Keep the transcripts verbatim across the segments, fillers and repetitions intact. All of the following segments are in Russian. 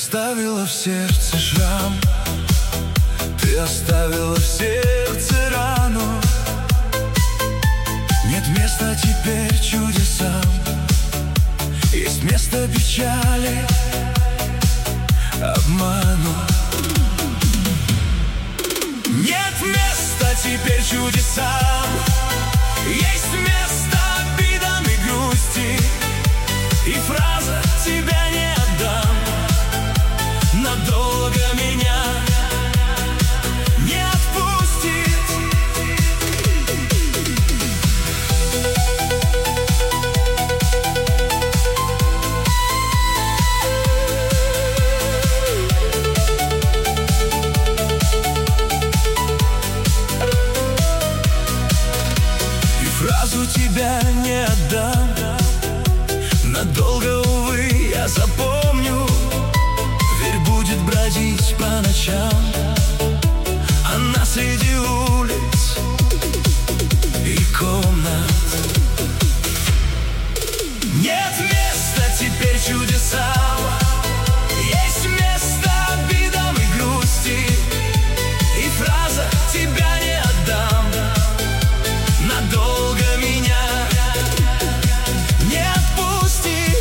оставила в сердце шрам, ты оставила в сердце рану. Нет места теперь чудесам, есть место печали, обману. Нет места теперь чудесам, есть место обидам и грусти. И фраза «тебя не отдам» надолго меня не отпустит. И фразу «тебя не отдам» надолго, увы, я запомню. Дверь будет бродить по ночам, она среди улиц и комнат. Нет места теперь чудесам, есть место обидам и грусти. И фраза «тебя не отдам» надолго меня не отпустит.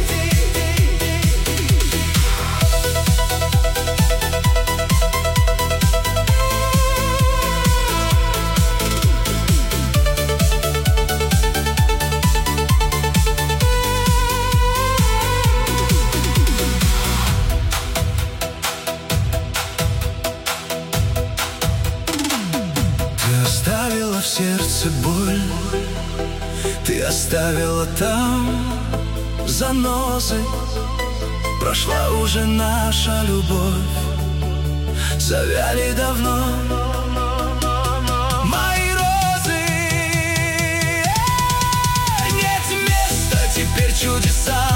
Ты оставила в сердце боль, ты оставила там занозы. Прошла уже наша любовь, завяли давно мои розы. Нет места теперь чудесам,